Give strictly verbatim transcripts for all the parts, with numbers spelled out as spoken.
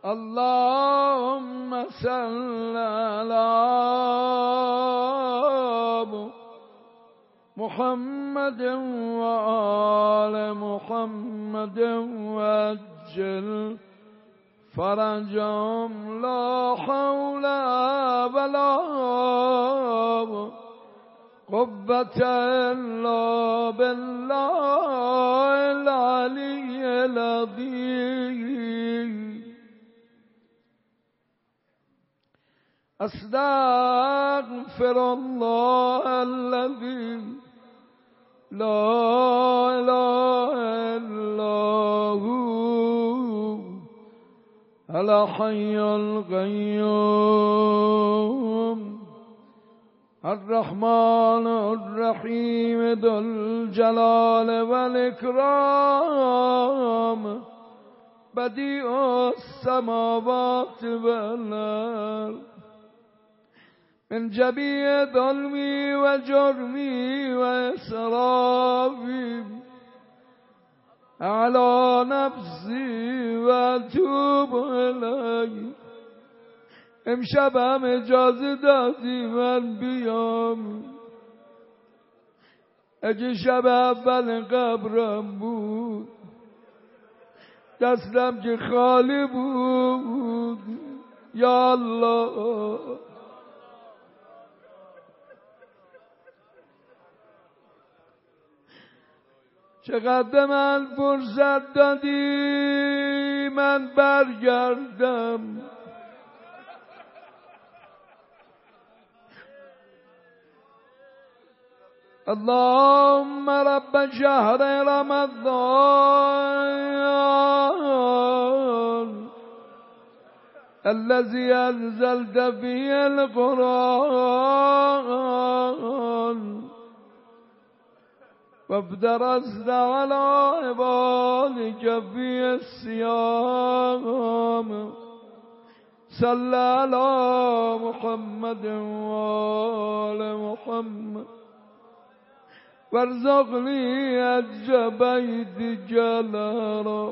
اللهم صل على محمد وآل محمد وعجل فرجهم لا حول ولا قوة إلا بالله العلي العظيم. أستغفر الله الذي لا إله إلا هو الحي القيوم الرحمن الرحيم ذو الجلال والإكرام بديع السماوات والأرض من جميع ظلمي وجرمي وإسرافي على نفسي وأتوب إليه. امشب هم اجازه دادی من بیام، اگه شب اول قبرم بود دستم که خالی بود. یا الله چقدر من فرصت دادی من برگردم. اللهم رب شهر رمضان الذي أنزلت فيه القرآن وافترضت على عبادك في الصيام صلى على محمد وآل محمد وارزقني أجر بيتك الحرام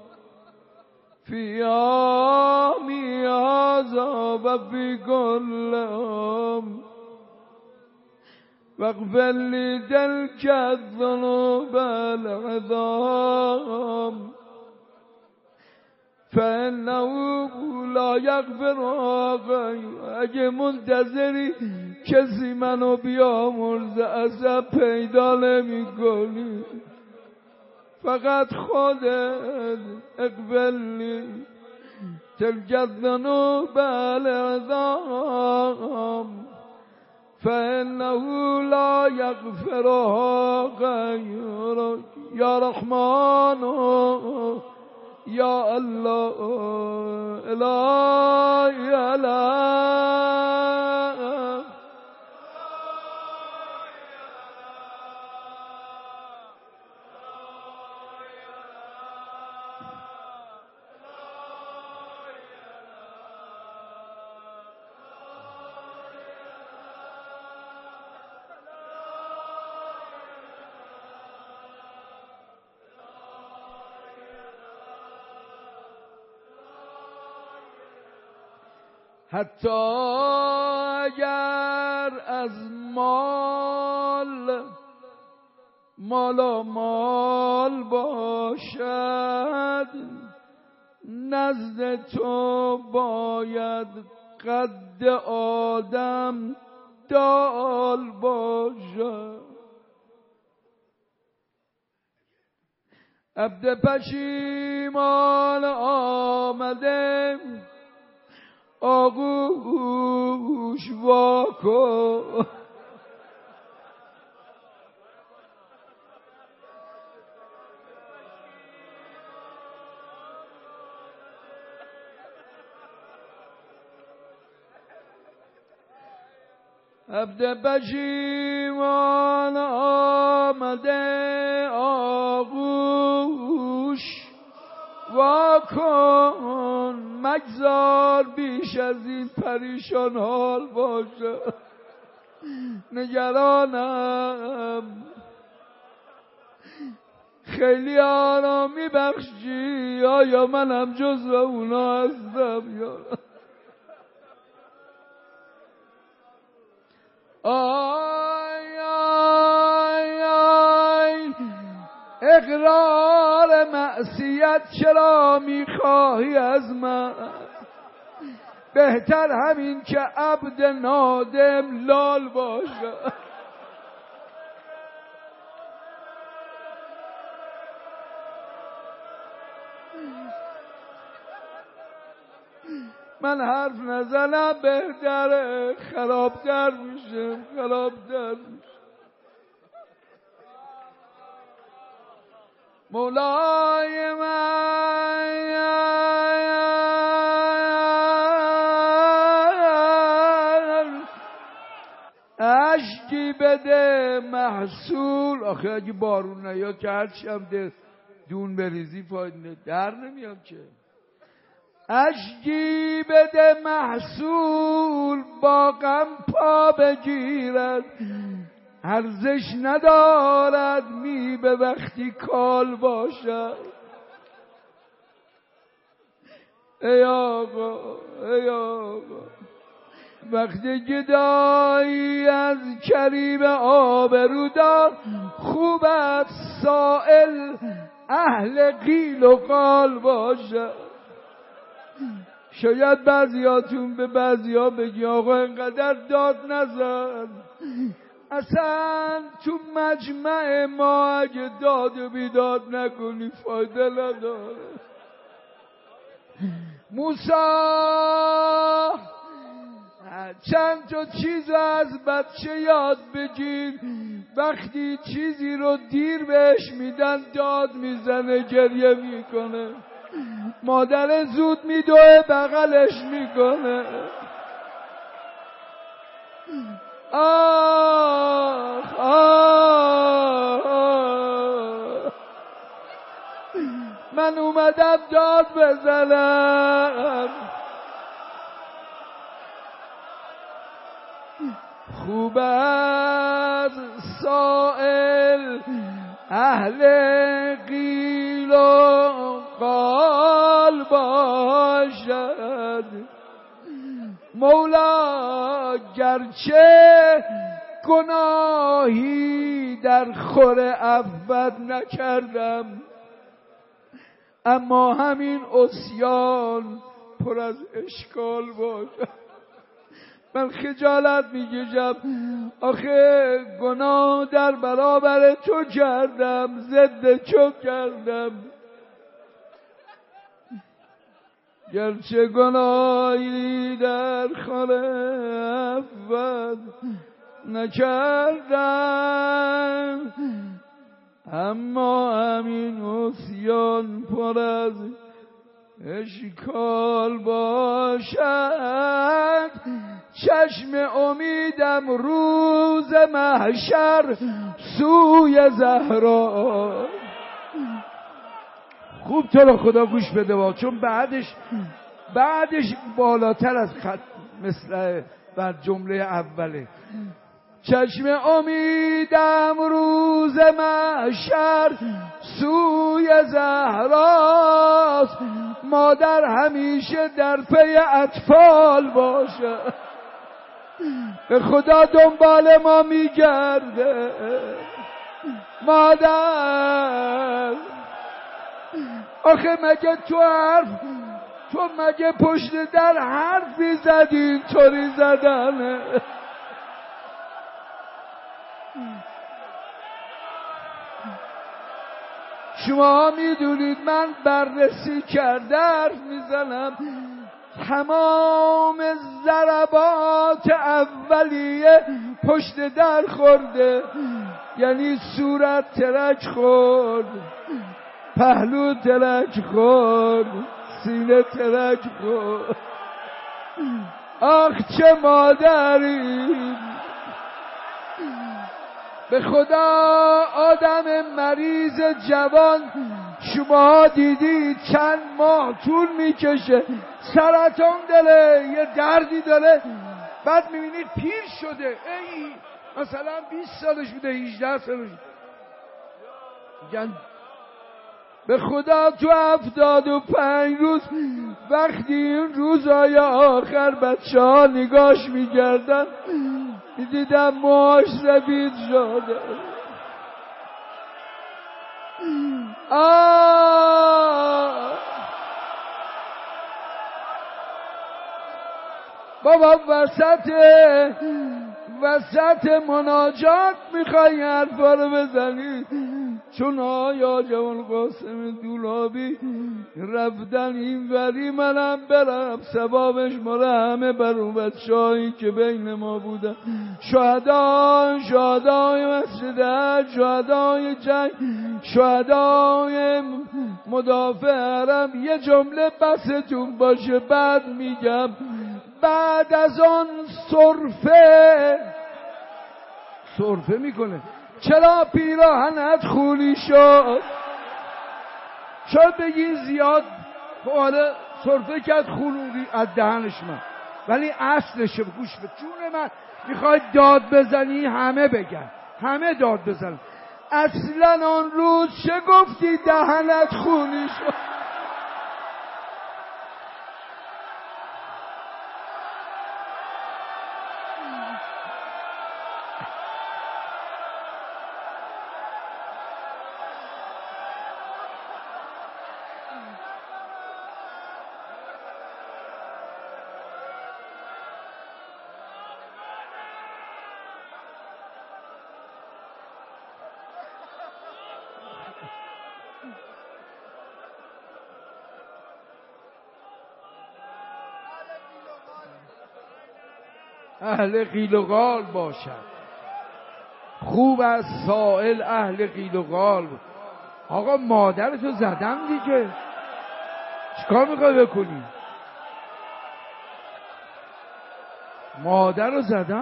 في عامي هذا وفي كل عام واغفر لي تلك الذنوب العظام فإنه لا يغفرها غيرك. اگه منتظری کسی منو بیامرزه اصلا پیدا نمی کنی، فقط خودت. اغفر لي تلك الذنوب العظام فإنه لا يغفرها غيرك. يا رحمن يا الله إلهي الله حتی اگر از مال مالا مال باشد نزد تو باید قد آدم دال باشد. عبد پشیمان آمده آغوش واکن. عبد پشیمان آمده آغوش واکن. مگذار بیش از این پریشان حال باشه. نگرانم خیلی آرام میبخشی، آیا منم جزو اونا هستم یا آی آی آی اقرار معصیت چرا میخواهی از من؟ بهتر همین که عبد نادم لال باشه. من حرف نزنم بهتره، خرابتر میشم خرابتر میشم. مولای من اشکی بده محصول. آخه اگه بارون نیاد که هرچی هم ده دون بریزی فایده در نمیاد که. اشکی بده محصول با غم پا بگیرد، ارزش ندارد می به وقتی کال باشد. ای آقا ای آقا وقتی گدایی از کریم آبرودار، خوب است سائل اهل قیل و قال باشد. شاید بعضیاتون به بعضیا بگی آقا اینقدر داد نزن، اصلا تو مجمع ما اگه داد و بیداد نکنی فایده نداره. موسی چند تا چیز از بچه یاد بگیر، وقتی چیزی رو دیر بهش میدن داد میزنه گریه میکنه، مادر زود میدوه بغلش میکنه. آه آه آه من اومدم داد بزنم. خوب از سائل اهل قیل و قال باشد. مولا گرچه گناهی در خور عفوت نکردم، اما همین عصیان پر از اشکال باشد. من خجالت میکشم، آخه گناه در برابر تو کردم، ضد تو کردم. گرچه گناهی در خور عفوت نکردم، اما همین عصیان پر از اشکال باشد. چشم امیدم روز محشر سوی زهرا. خوب تو رو خدا گوش بده با، چون بعدش بعدش بالاتر از خط مثل بر جمله اوله. چشم امیدم روز محشر سوی زهراست، مادر همیشه در پی اطفال باشه. به خدا دنبال ما میگرده مادر. آخه مگه تو حرف تو مگه پشت در حرفی زدی اینطوری زدنه؟ شما میدونید من بررسی کرده حرف میزنم. تمام ضربات اولیه پشت در خورده، یعنی صورت ترک خورد، پهلو ترک خورد، سینه ترک خورد. آخ چه مادری! به خدا آدم مریض جوان شما دیدی چند ماه طول میکشه، سرطان داره، یه دردی داره، بعد میبینید پیر شده، ای مثلا بیست سالش بوده، هجده سالش. میگن به خدا تو هفتاد و پنج روز وقتی این روزهای آخر بچه ها نگاش میگردن میدیدم موهاش سفید شده. آه بابا وسط وسط مناجات میخوای حرفا رو بزنی، چون آیا جوان قاسم دولابی رفتن این وری منم برم ثوابش مال همه بر اون بچه‌هایی که بین ما بودن، شهدا، شهدای مسجد حج، شهدای جنگ، شهدای مدافع حرم. یه جمله بستون باشه بعد میگم. بعد از آن سرفه سرفه میکنه چرا پیراهنت خونی شد؟ شاید بگی زیاد آره سرفه کرد خونی از دهنش من، ولی اصلشه. گوش به جون من، میخوای داد بزنی همه بگن، همه داد بزن. اصلا آن روز چه گفتی دهنت خونی شد؟ اهل قیل و قال باشد. خوب از سائل اهل قیل و قال. آقا مادرتو زدم دیگه، چیکار میخوای بکنی؟ مادر رو زدم.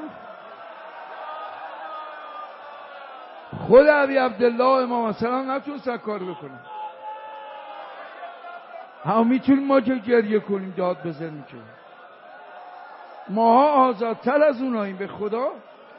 خود ابی عبدالله امام السلام نتونست کار بکنه. هم میتونیم ما که گریه کنیم داد بزنیم که ماها آزادتر از اوناییم. به خدا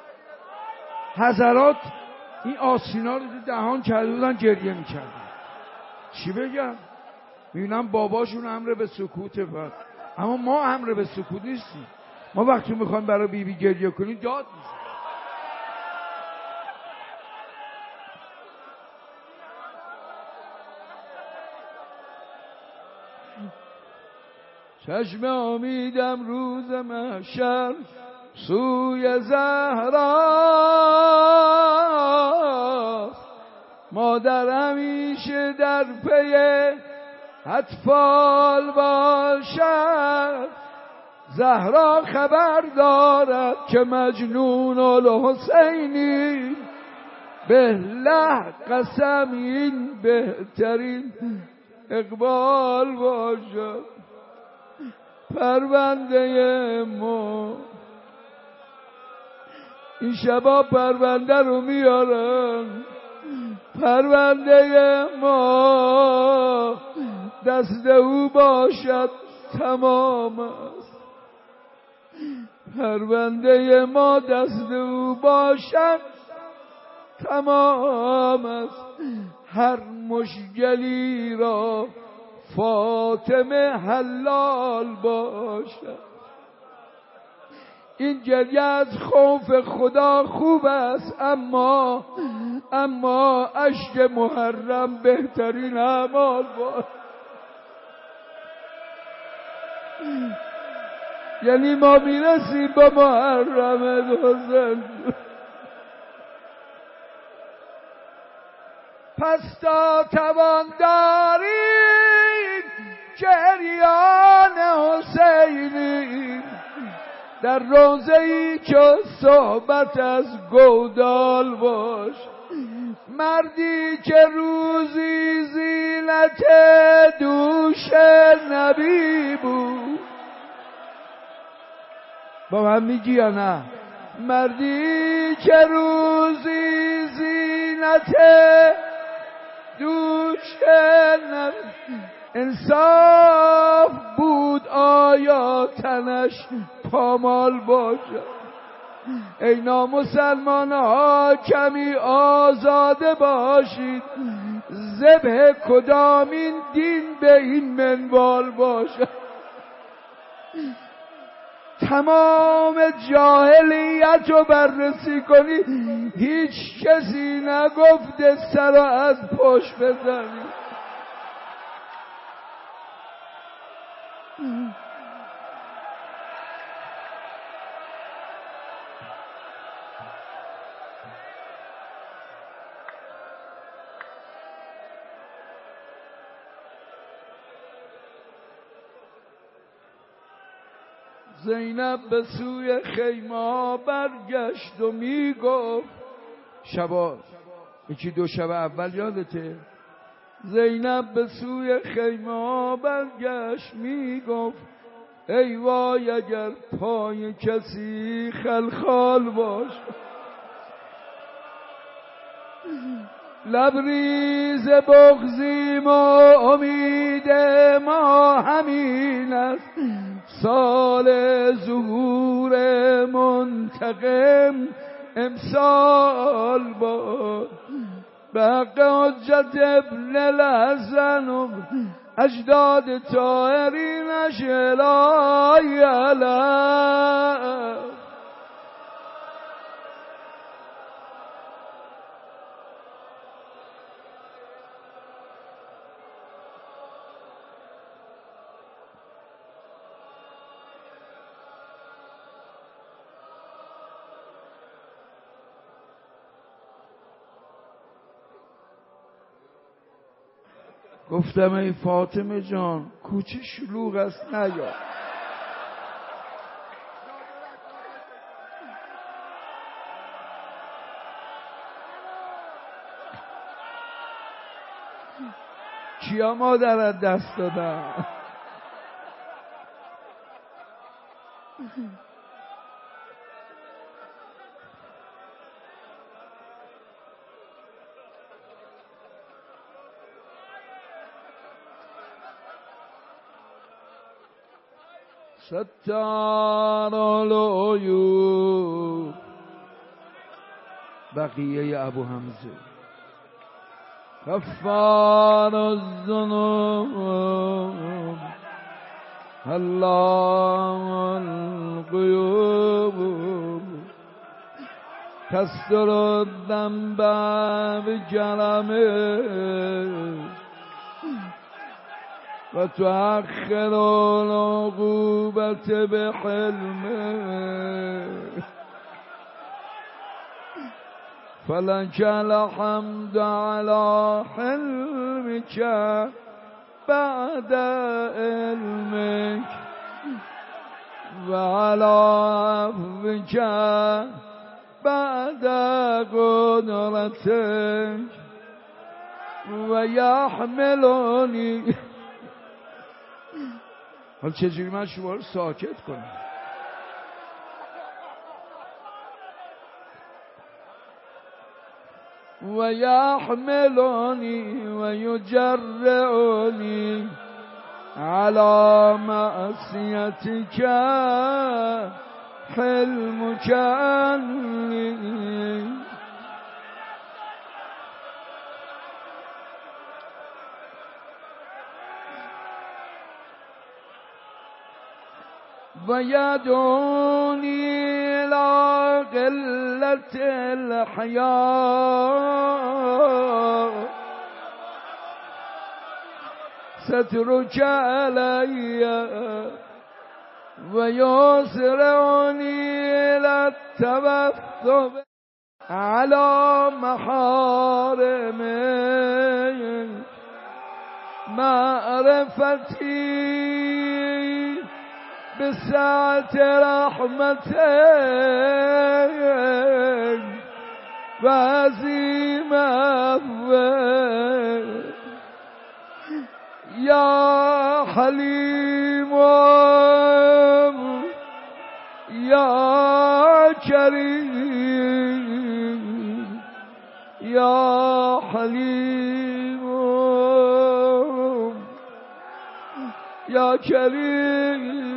حضرات این آسینا رو دهان کرده بودن گریه میکردن. چی بگم؟ میبینم باباشون امر به سکوته بعد، اما ما امر به سکوت نیستیم. ما وقتی میخوایم برای بیبی بی گریه کنیم داد میزنیم. چشم امیدم روز محشر سوی زهراست، مادر همیشه در پی اطفال باشد. زهرا خبر دارد که مجنون الحسینی، به له قسم این بهترین اقبال باشد. پرونده ما این شبا پرونده رو میارن. پرونده ما دست او باشد تمام است. پرونده ما دست او باشد تمام است. هر مشکلی را فاطمه حلال باشد. این گریه از خوف خدا خوب است، اما اما اشک محرم بهترین اعمال باشد. یعنی ما میرسیم با محرم حسین. پس تا توان دارید جریان حسینی، در روزه ای که صحبت از گودال باش. مردی که روزی زینت دوش نبی بود. با من میگی یا نه؟ مردی که روزی زینت دوش نبی، انصاف بود آیا تنش پامال باشد؟ ای نامسلمان ها کمی آزاده باشید، ذبح کدامین دین به این منوال باشد. تمام جاهلیت رو بررسی کنی هیچ کسی نگفته سر رو از پشت بزنی. زینب به سوی خیمه برگشت و می گفت شبا یکی دو شب اول یادته؟ زینب به سوی خیمه برگشت می گفت ای وای اگر پای کسی خلخال باش. لبریز بغضیم و امید ما همین است، سال ظهور منتقم امسال با به حق حجت ابن الحسن و اجداد طاهرینش الهی علیه. گفتم ای فاطمه جان کوچه شلوغ است نیا. کیا مادرت دست دادن؟ ستار العیوب بقیه ابو حمزه غفار الذنوب علام الغیوب کسر الذنب بکرمه و تؤخر العقوبة بحلمه فلك الحمد على حلمك بعد علمك وعلى عفوك بعد قدرتك ويحملني. حالا چجوری من شما رو ساکت کنم؟ و یحملنی و یجرعنی علی معصیتک حلمک عنی. و یدعونی الی قلة الحیا سترک علی و یسرعنی الی التوسل علی محارمک معرفتی بسعة رحمتك و عظیم عفوك یا حلیم یا کریم یا حلیم یا کریم.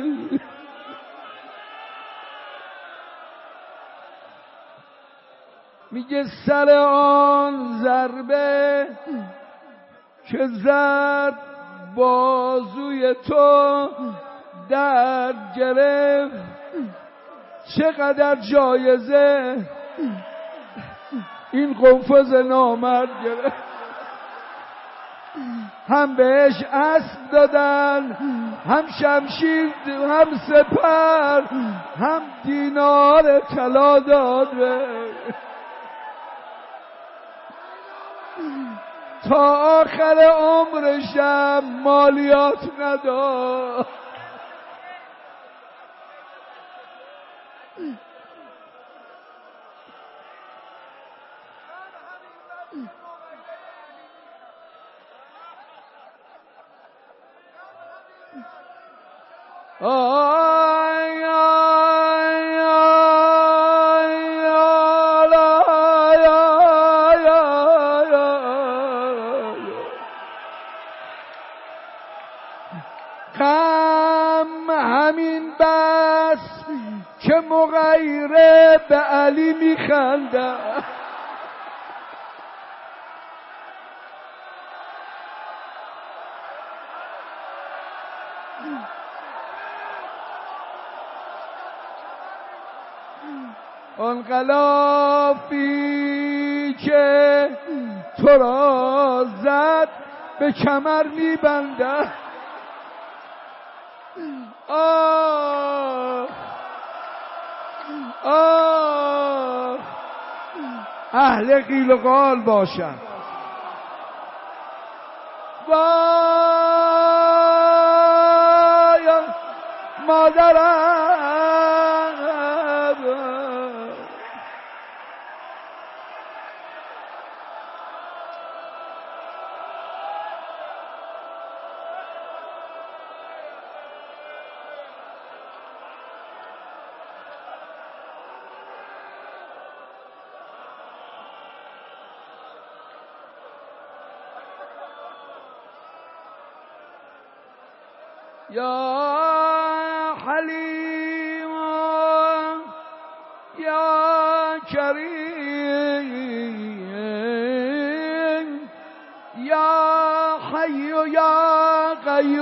میگه سر آن ضربه که زد بازوی تو در گرفت، چقدر جایزه این قنفذ نامرد گرفت. هم بهش اسب دادن، هم شمشیر، هم سپر، هم دینار طلا داد، تا آخر عمرشم مالیات نداد. آی آی آی غم همین بس که مغیره به علی میخنده. آن غلافی که تو را زد به کمر میبنده. آه آه اهل قیل و قال باشن. وای مادرم، یا حلیم یا کریم یا حی یا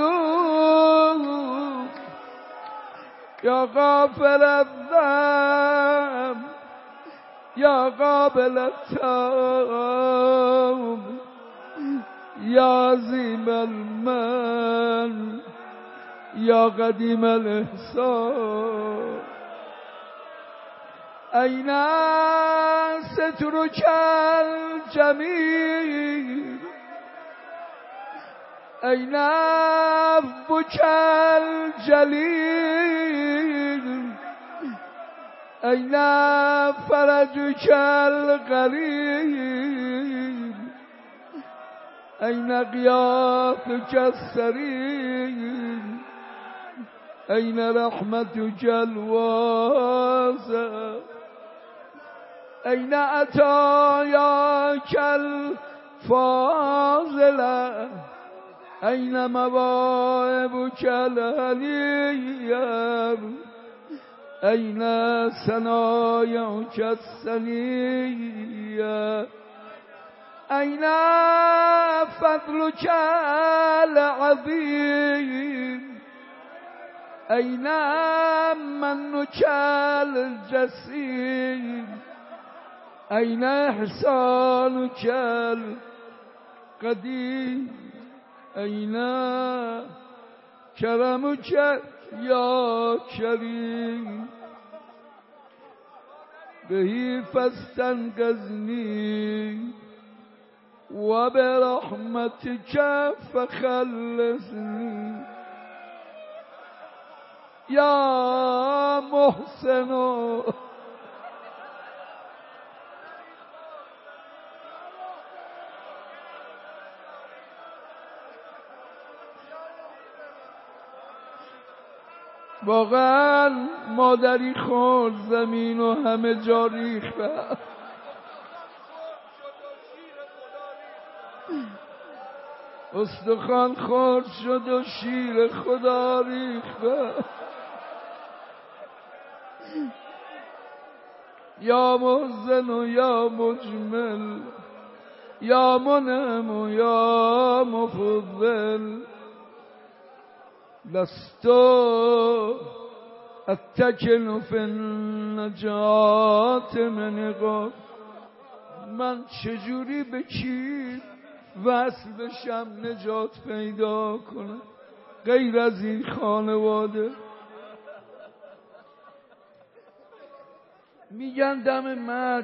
قیوم یا غافر الذنب یا قابل التوب یا عظیم المن یا قدیم الاحسان. این سترک الجمیل، این عفوک الجلیل، این فرجک القریب، این غیاثک السریع، این رحمتک الواسع، این عطایاک الفاضله، این مواهبک العلیه، این ثنایاک الثنیه، این فضلک العظیم، این منک الجسیم، این احسانک القدیم، این کرمک یا کریم، بهی فاستنقذنی و برحمتک فخلصنی یا محسن. واقعا مادری خورد زمین و همه جا ریخت، استخوان خورد شد و شیر خدا ریخت. یا محسن و یا مجمل یا منعم یا مفضل لست اتکل فی النجات من غیر. من چجوری به کی وصل بشم نجات پیدا کنم غیر از این خانواده؟ میگن دم مرگ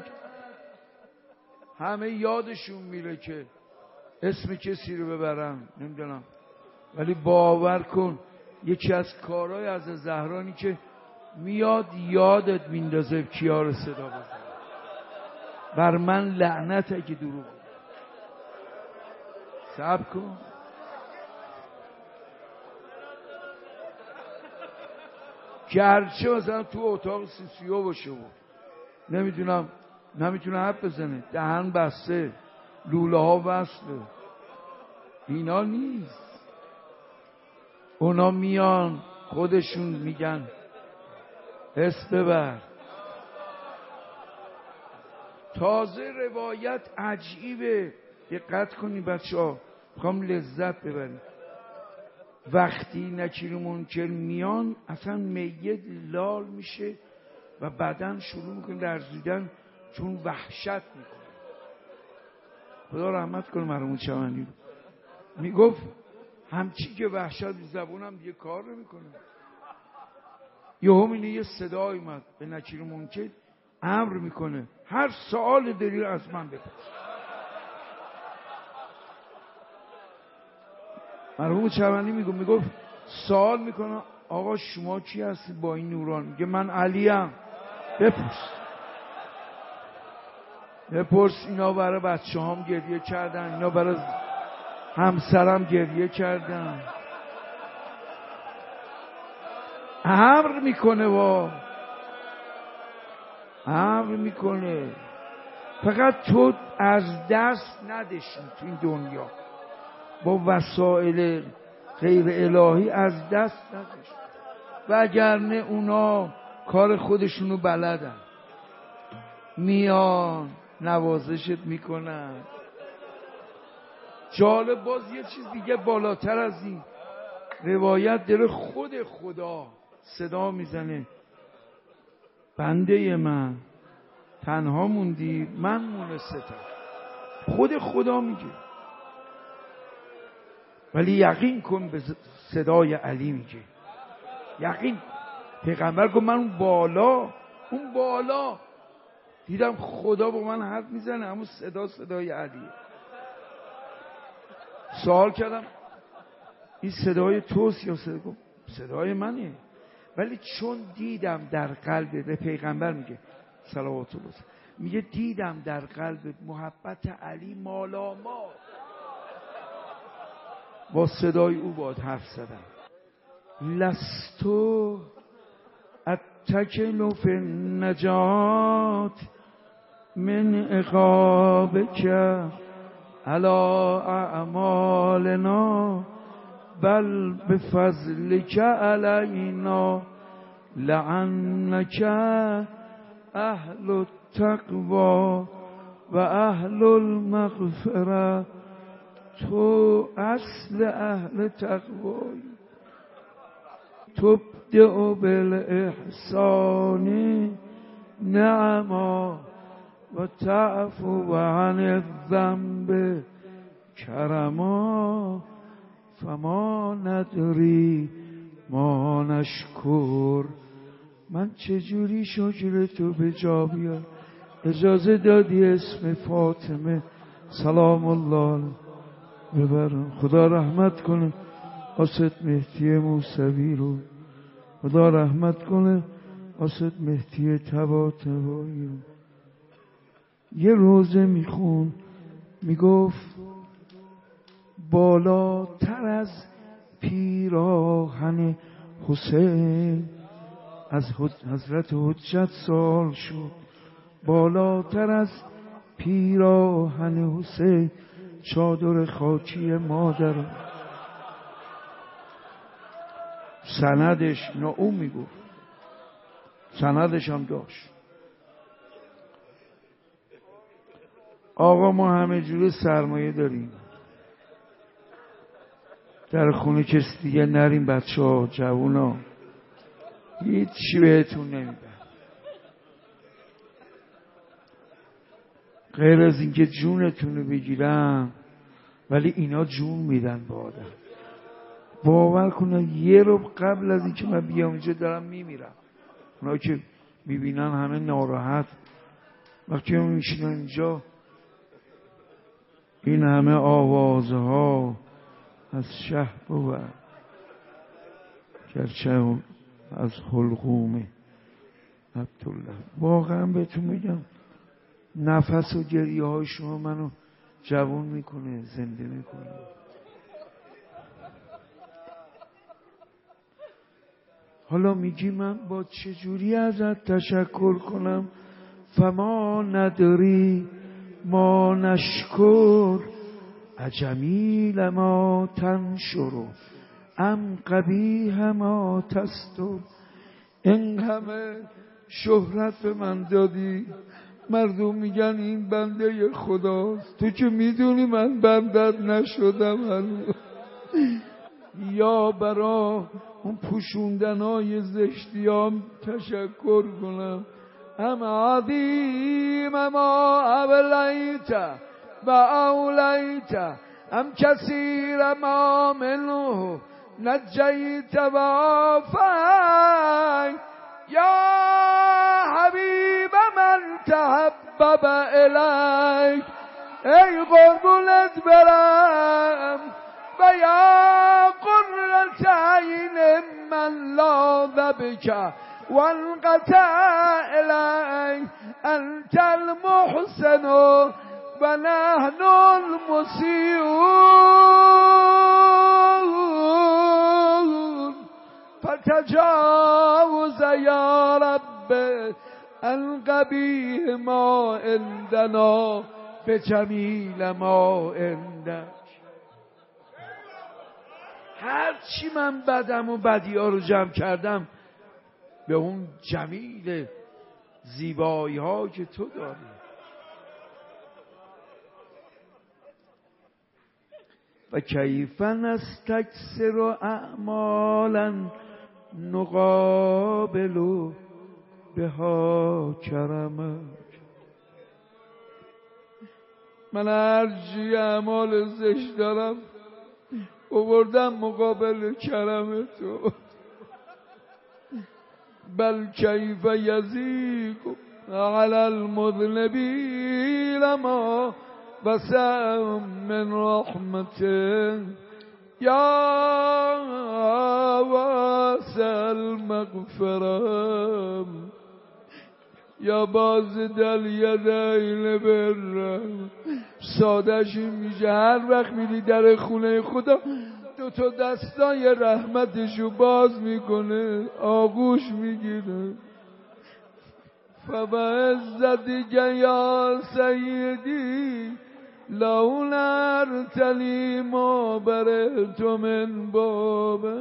همه یادشون میره که اسم کسی رو ببرن، نمیدونم، ولی باور کن یکی از کارهای از زهرانی که میاد یادت میندازه کیا رو صدا بزن. بر من لعنته که دروغ صبر کن. گرچه مثلا تو اتاق سی سیو باشه بود نمیدونم نمیتونه حرف بزنه، دهن بسته، لوله ها وصله، اینا نیست. اونا میان خودشون میگن اسم ببر. تازه روایت عجیبه، دقت کنی بچه ها، میخوام لذت ببریم. وقتی نکیر و منکر میان اصلا میت لال میشه و بدن شروع میکنه لرزیدن چون وحشت میکنه. خدا رحمت کنه مرحوم چمنی رو، میگفت همچی که وحشت زبونم دیگه کار نمیکنه. یهو اینه یه صدا اومد به نکیر و منکر امر میکنه هر سوال داری از من بپرس. مرحوم چمنی میگفت میگفت سوال میکنه آقا شما کی هستی با این نوران؟ میگه من علیم. بپرس بپرس. اینا برای بچه هم گریه کردن، اینا برای همسرم گریه کردن. امر میکنه وا امر میکنه. فقط تو از دست ندشین تو این دنیا، با وسایل غیر الهی از دست ندشین، وگرنه اونا کار خودشونو بلدن، میان نوازشت میکنن. جالب باز یه چیز دیگه بالاتر از این روایت داره خود خدا صدا میزنه بنده من تنها موندی من مونستم. خود خدا میگه، ولی یقین کن به صدای علی میگه. یقین پیغمبر گفت من اون بالا اون بالا دیدم خدا با من حرف میزنه، اما صدا صدای علیه. سوال کردم این صدای توست یا صدا؟ گفت صدای منه، ولی چون دیدم در قلب، به پیغمبر میگه صلوات الله، میگه دیدم در قلب محبت علی مالامال، با صدای او باید حرف زدم. لستو اتکل فی النجات من عقابک علی اعمالنا بل بفضلک علینا لعنک اهل التقوی و اهل المغفره. تو اصل اهل تقوی، تبدع بالاحسان نعما و تعفو عن الذنب کرما فما ندری ما نشکر. من چجوری شکر تو به جا بیارم؟ اجازه دادی اسم فاطمه سلام الله ببرم. خدا رحمت کنه اسد مهدی موسوی رو، خدا رحمت کنه اسد مهدی طباطبایی رو. یه روزه میخون میگفت بالاتر از پیراهن حسین از حضرت حجت سوال شد، بالاتر از پیراهن حسین چادر خاکی مادرم. سندش نه اون میگفت، سندش هم داشت. آقا ما همه جور سرمایه داریم، در خونه کسی دیگه نریم، بچه ها جوون ها هیچ چی بهتون نمیدن غیر از اینکه جونتون رو بگیرم، ولی اینا جون میدن به آدم. باور کنن یه رو قبل از اینکه من بیام اینجا دارم میمیرم. اونا که میبینن همه ناراحت، وقتی هم میشینن اینجا این همه آوازها از شه بود گرچه از حلقوم عبدالله. واقعا بهتون میگم نفس و گریه های شما منو جوان میکنه، زنده میکنه. حالا میگی من با چجوری ازت تشکر کنم؟ فما نداری ما نشکر اجمیل ما تنشر ام قبیح ما تستر. این همه شهرت به من دادی، مردم میگن این بنده خداست، تو که میدونی من بندت نشدم هنوز. یا برا اون پوشوندنای زشتیام تشکر کنم. ام عظیم ما اولیت و اولیت ام کثیر ما منه نجیت و آفیت یا حبیب من تحبب الیک. ای قربونت برم و یا قرة عین من لاذ بک وانقطع الیک. انت المحسن و نحن المسیئون فتجاوز یا رب عن قبیح ما عندنا بجمیل ما عندک. هر چی من بدم و بدی ها رو جمع کردم به اون جمیل زیبایی ها که تو داری. و کیف نستکثر اعمالا نقابل بها کرمک. من هرچی اعمال زشت دارم آوردم مقابل کرم تو. بل کیف یزیق علی المذنبین ما وسع من رحمته یا واسع المغفرة یا باز دل یدین برم. سادش میشه هر وقت میری در خونه خدا دو تا دستای رحمتشو باز میکنه، آغوش میگیره. فبعزتک یا سیدی لو نرتلی ما برئت من بابه.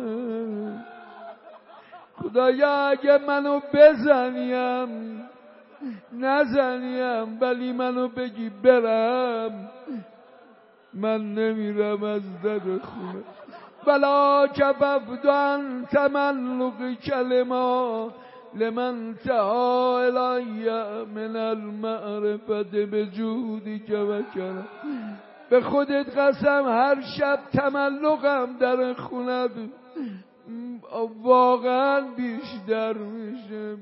خدایا اگه منو بزنیم نزنیم ولی منو بگی برم، من نمیرم از در خونه. بلا کففت عن تملق کلمات لمن تعا الی من المعرفت بجودک و کرم. به خودت قسم هر شب تملقم در خونت واقعا بیشتر میشه.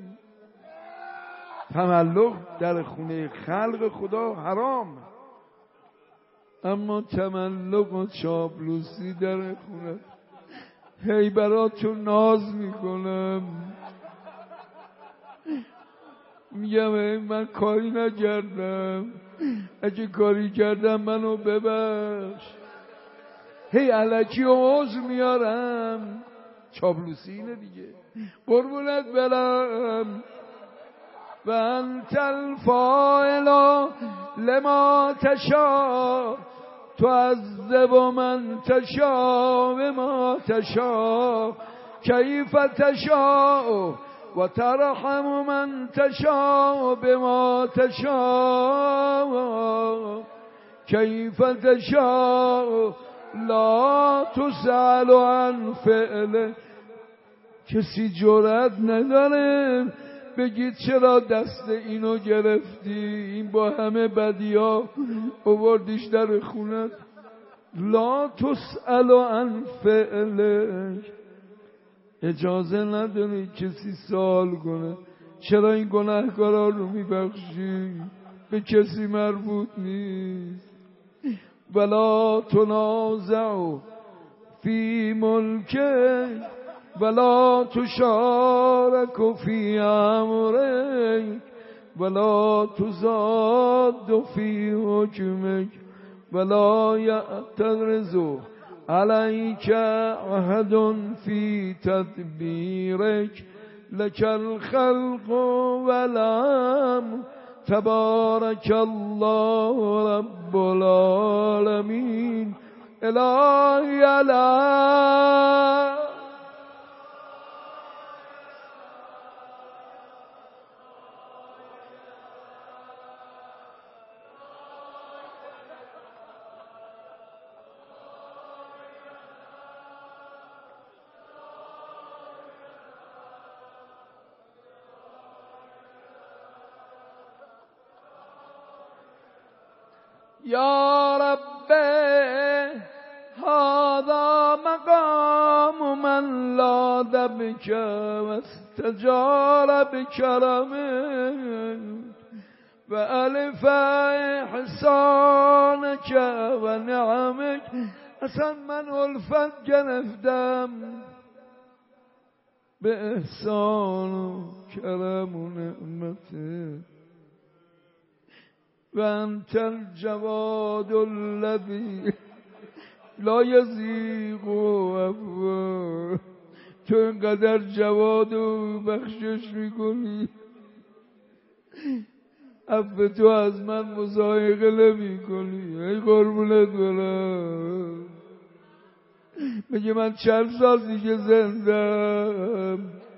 تملق در خونه خلق خدا حرام، اما تملق و چاپلوسی در خونه هی براتون ناز میکنم. میگم من کاری نکردم، اگه کاری کردم منو ببخش. هی الکی عذر میارم، چاپلوسی اینه دیگه. قربونت برم. و انت الفاعل لما تشاء تعذب من تشاء بما تشاء کیف تشاء و ترحم من تشاء بما تشاء کیف تشاء لا تسأل عن فعله. کسی جرأت نداره بگید چرا دست اینو گرفتی، این با همه بدیا آوردیش در خونت. لا تسأل عن فعله، اجازه نداری کسی سوال کنه چرا این گناهکارا رو میبخشی، به کسی مربوط نیست. ولا تنازع فی ملکه ولا تشارك فی امرک ولا تزاد فی حکمک ولا یعترض علیک احد فی تدبیرک لک الخلق والامر تبارک الله رب العالمین. الهی الہ یا رب هذا مقام من لاذ بك واستجار بكرمك وألف احسانك و نعمك. اصلا من الفت گرفتم به احسان و کرم و نعمته و انت الجواد الذی لا یزیغ عفو. تو اینقدر جواد و بخشش میکنی، عفو تو از من مضایقه نمی کنی. ای قربونت برم، میگه من چند سال دیگه زندم،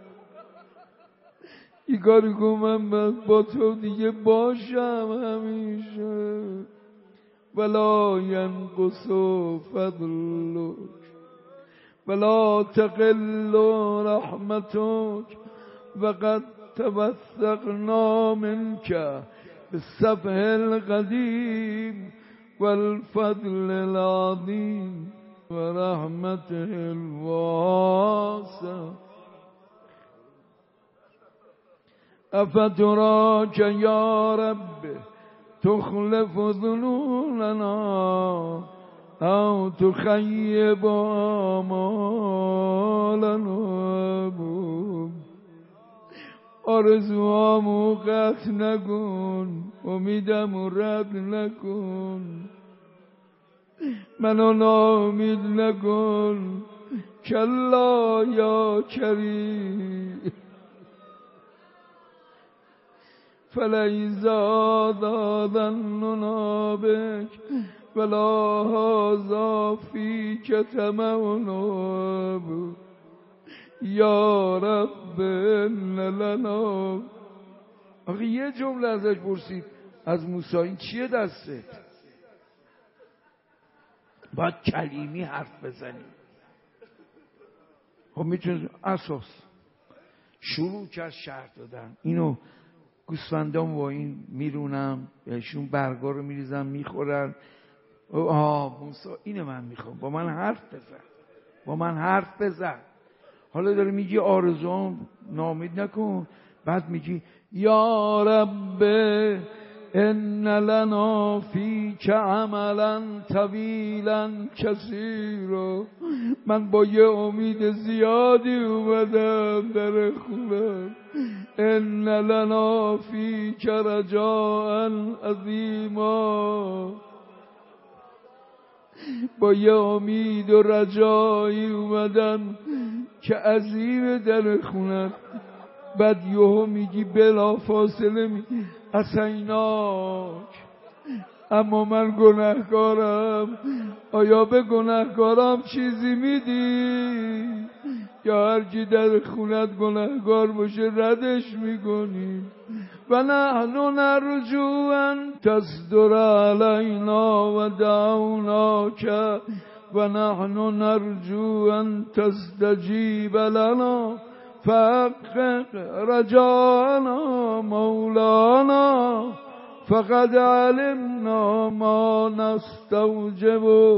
این کاری کن من با تو دیگه باشم همیشه. ولا ینقص فضلک ولا تقل رحمتک وقد توثقنا منك بالسفح القدیم والفضل العظیم ورحمته الواسعة. افتراک یا رب تخلف ظنوننا او تخیب آمالنا. آرزوامو قطع نکن، امیدمو رد نکن، منو ناامید نکن. کلا یا کریم فلیس هذا ظننا بک ولا هذا فیک طمعنا بک. یا رب ان لنا. آخه یه جمله ازش پرسید از موسی این چیه دستت؟ باید کلیمی حرف بزنی. خب میتونید اساس شروع کرد شرط دادن. اینو گوسفندام با این میرونم، بهشون برگا رو میریزم میخورن. آه موسی اینو من میخوام، با من حرف بزن، با من حرف بزن. حالا داره میگی آرزوام نامید نکن، بعد میگی یا رب ان لنا فیک عملا طویلا کثیرا. من با یه امید زیادی اومدم در خونم. ان لنا فیک رجاء عظیما. با یه امید و رجایی اومدم که عظیم در خونم. بعد یهو میگی بلا فاصله میگی اسیناک، اما من گناهکارم. آیا به گناهکارم چیزی میدی؟ یا هر کی در خونت گناهگار باشه ردش میکنیم. و نحن نرجو ان تصدر علینا و دعوناک و نحن نرجو ان تستجیب لنا فحقق رجانا مولانا فقد علمنا ما نستوجب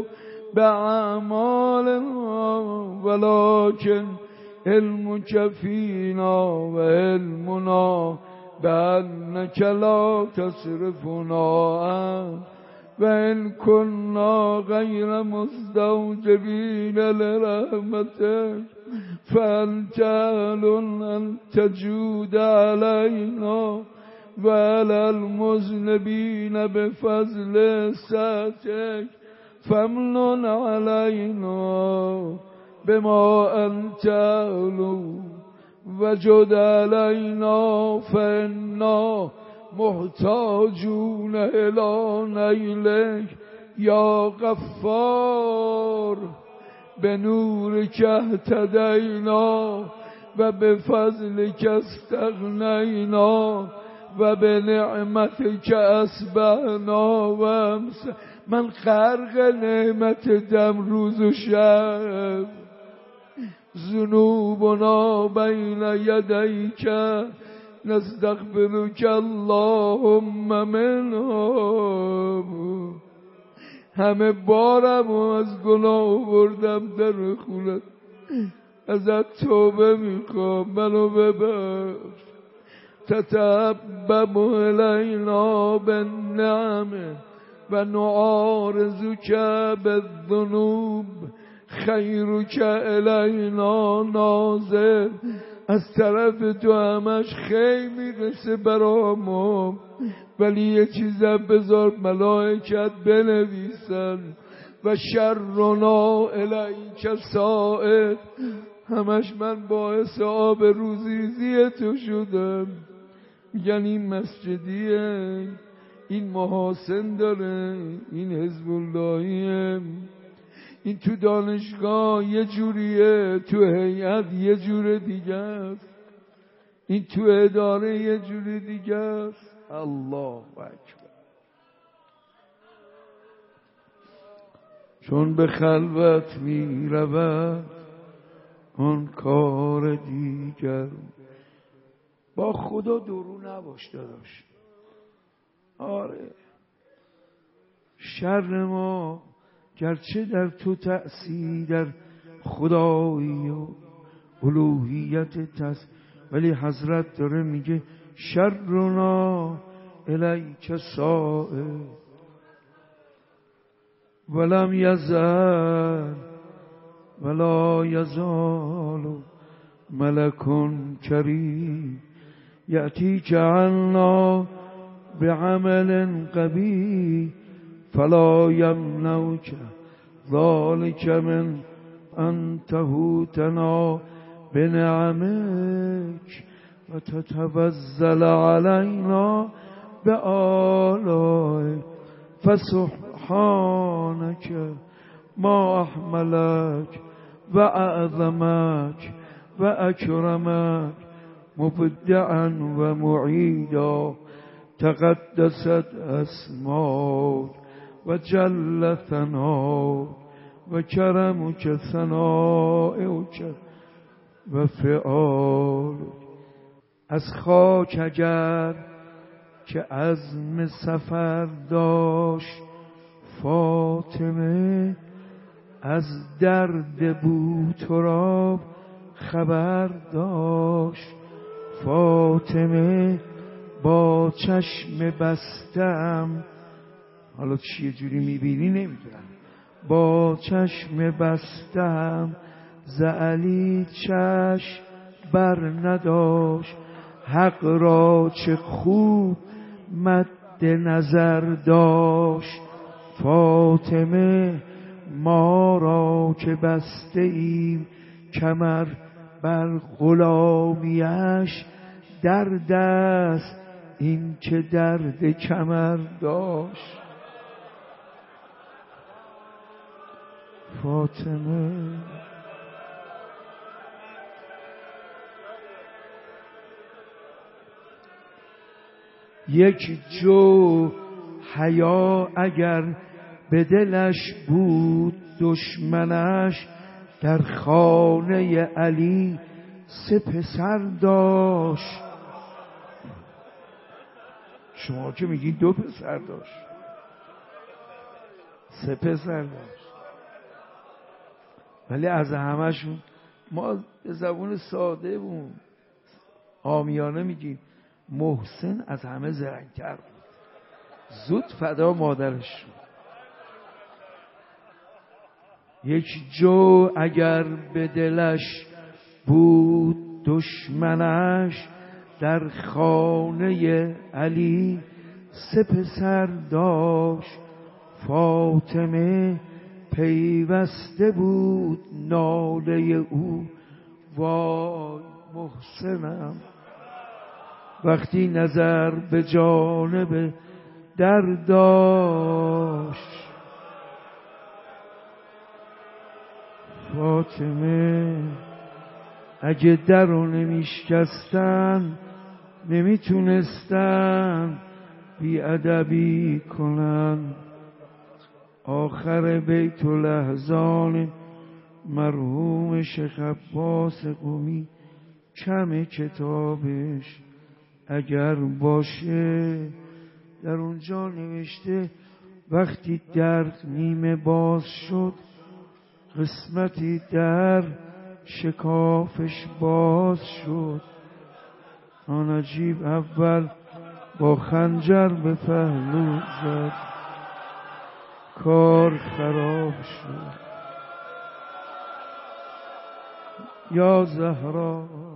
بأعمالنا ولكن علمك فينا وعلمنا بأنك لا تصرفنا عنه وإن كنا غير مستوجبين لرحمتك فأنت أهل أن تجود علينا وعلى المذنبين بفضل سعتك فامنن علينا بما أنت أهل وجد علينا فإنا محتاجون إلى نيلك يا غفار بنورك اهتدينا وبفضلك استغنينا وبنعمتك أصبحنا وامس من غرق نعمت دم روز و شب ذنوبنا بين يديك نستغفرك اللهم منهم. همه بارم از گناه بردم در خونت، ازت توبه میکنم، منو ببخش. تتحبب الینا بالنعم و نعارضک بالذنوب خیرک الینا نازل. از طرف تو همش خیر میرسه برامو، ولی یه چیزم بذار ملائکت بنویسن و شرنا الیک سائد. همش من باعث آب روزیزی تو شدم. میگن این مسجدیه، این محاسن داره، این حزب اللهیه، این تو دانشگاه یه جوریه، تو هیئت یه جور دیگه است، این تو اداره یه جور دیگه است. الله اکبر. چون به خلوت می رود آن کار دیگر. با خدا درو نباش داداش. آره شر ما گرچه در تو تأثیر در خدایی و الوهیت هست، ولی حضرت داره میگه شرنا الیک سائل ولم یزل ولا یزال ملک کریم یأتیک عنا بعمل قبیح فلا یمنعک ذلک من ان تهوتنا بنعمک و تتوزل علینا بآلائک فسبحانک ما احملک و اعظمک و اکرمک مبدعا و معیدا تقدست اسماک و جل ثناک و کرمک ثنائک و فعال. از خاک اگر که عزم سفر داشت فاطمه، از درد بوتراب خبر داشت فاطمه. با چشم بستم، حالا چیه جوری میبینی نمیدونم، با چشم بستم ز علی چشم بر نداشت. حق را چه خوب مد نظر داشت فاطمه. ما را که بسته ایم کمر بر غلامیش، در دست این که درد کمر داشت فاطمه. یک جو حیا اگر به دلش بود دشمنش، در خانه علی سه پسر داشت. شما که میگین دو پسر داشت، سه پسر داشت. ولی از همشون ما به زبون ساده بود عامیانه میگیم محسن از همه زرنگ‌تر بود، زود فدا مادرش شد. یک جو اگر به دلش بود دشمنش، در خانه علی سه پسر داشت. فاطمه پیوسته بود ناله او، وای محسنم. وقتی نظر به جانب در داشت، فاطمه اگه در رو نمیشکستن نمیتونستن بیادبی کنن. آخر بیت الاحزان مرحوم شیخ عباس قمی کم کتابش اگر باشه در اونجا نوشته وقتی در نیمه باز شد قسمتی در شکافش باز شد. آن عجیب اول با خنجر به پهلو زد، کار خراب شد. یا زهرا